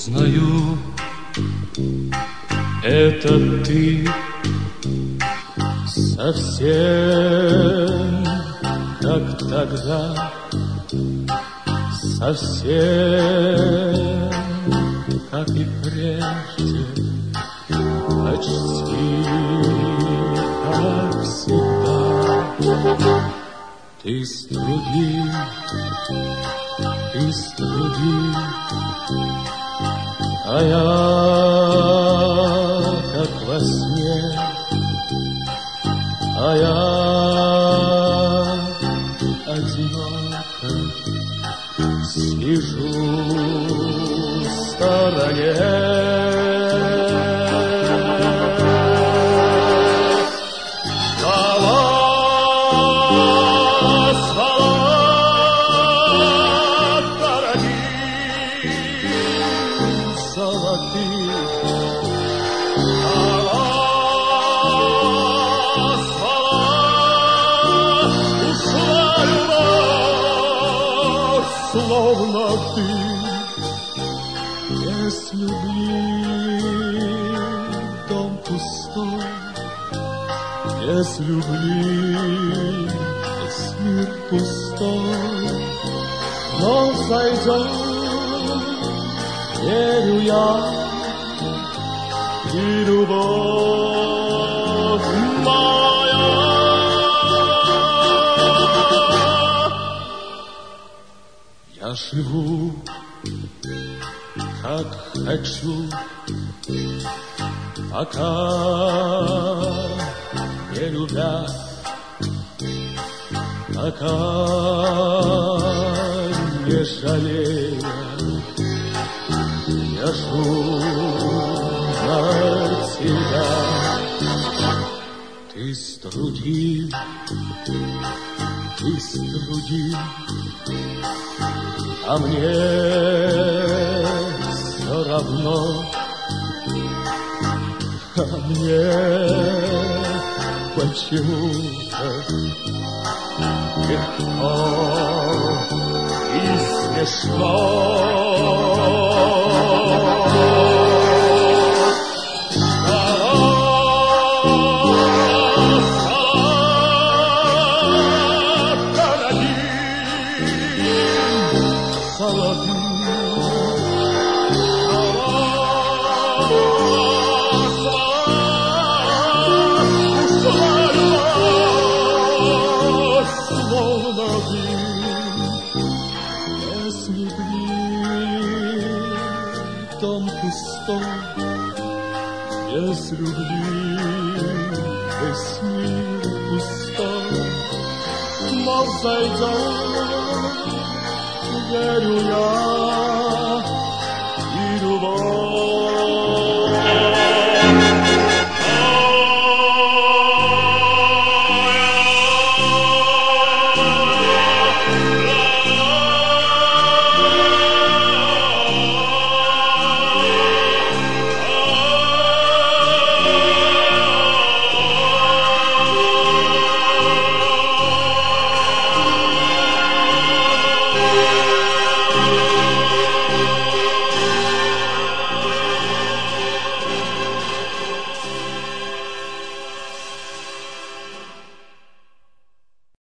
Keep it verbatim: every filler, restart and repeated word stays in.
Узнаю, это ты совсем как тогда, совсем как и прежде, почти как всегда. Ты с другим, ты с другим, а я как во сне, а я одиноко сижу в стороне. Словно ты без любви, дом пустой, без любви, весь мир пустой. Но зайдет, верю я, и любовь моя. Я живу, как хочу, пока не любя, пока не жалея, я жду на тебя. Ты с другим, ты с другим, а мне все равно, а мне почему-то легко и смешно. Без любви дом пустой, без любви весь мир пустой. Но зайдет, верю я,